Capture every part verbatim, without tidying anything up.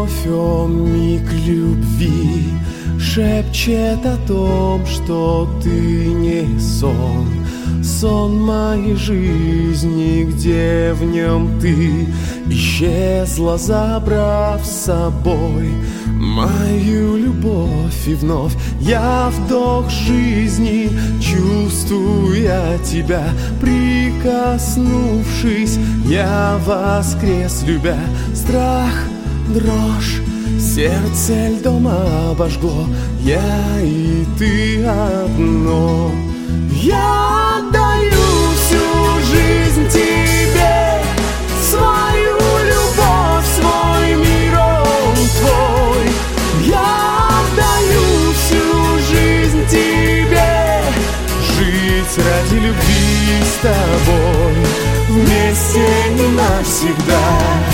вновь он миг любви шепчет о том, что ты не сон. Сон моей жизни, где в нем ты исчезла, забрав с собой мою любовь. И вновь я вдох жизни, чувствуя тебя, прикоснувшись, я воскрес, любя. Страх, дрожь, сердце льдом обожгло, я и ты одно. Я отдаю всю жизнь тебе, свою любовь, свой мир, он твой. Я отдаю всю жизнь тебе, жить ради любви с тобой, вместе и навсегда,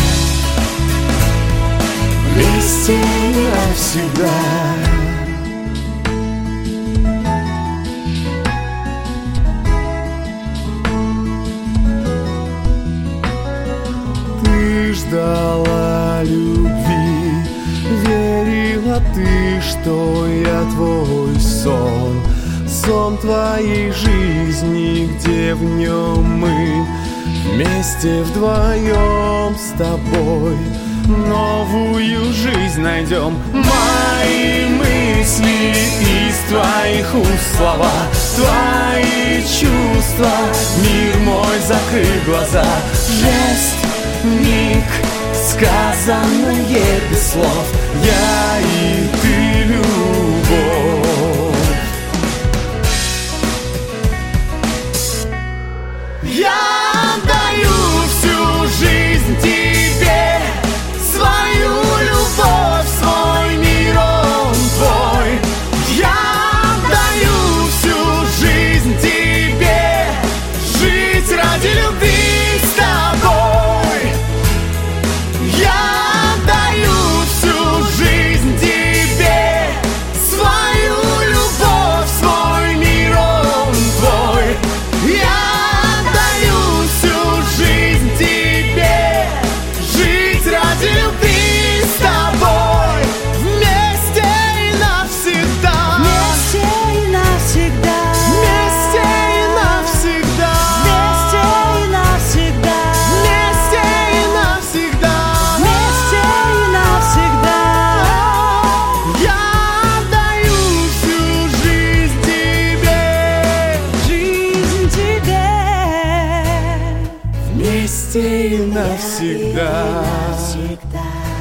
вместе и навсегда. Ждала любви, верила ты, что я твой сон. Сон твоей жизни, где в нем мы вместе вдвоем с тобой новую жизнь найдем. Мои мысли из твоих уст слова, твои чувства, мир мой, закрыв глаза. Жест, миг, сказанное без слов, я и ты, любовь. Я отдаю всю жизнь тебе, свою любовь, свой мир, он твой. Я отдаю всю жизнь тебе, жить ради любви с тобой. Я отдаю всю жизнь тебе, свою любовь, свой мир, он твой. Я отдаю всю жизнь тебе, жить ради любви с тобой, вместе и навсегда, вместе и навсегда, вместе и навсегда, вместе и навсегда, вместе и навсегда, вместе и навсегда. Я отдаю всю жизнь тебе, жизнь тебе, вместе и навсегда.